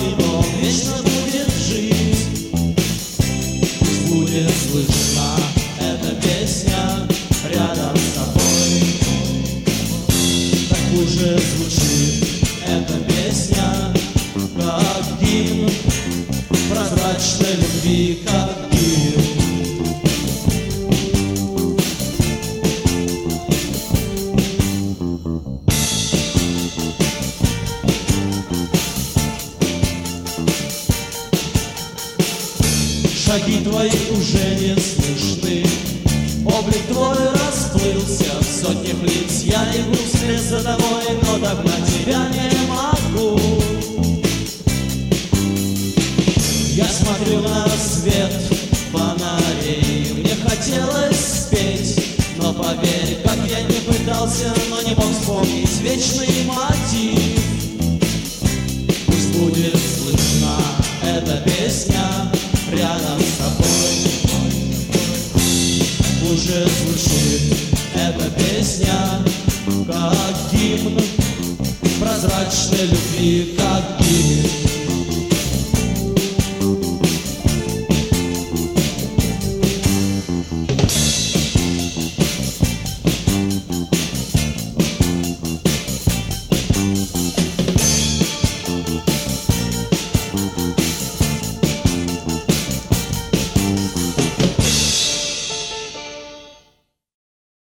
мой дом вечно будет жить. Пусть будет слышна эта песня рядом с тобой. Так уже звучит эта песня, как гимн прозрачной любви, как гимн. Шаги твои уже не слышны, облик твой расплылся в сотнях лиц. Я иду вслед за тобой, но догнать тебя не могу. Я смотрю на свет фонарей, мне хотелось спеть, но поверь, как я не пытался, но не мог вспомнить вечный мотив. Пусть будет слышна эта песня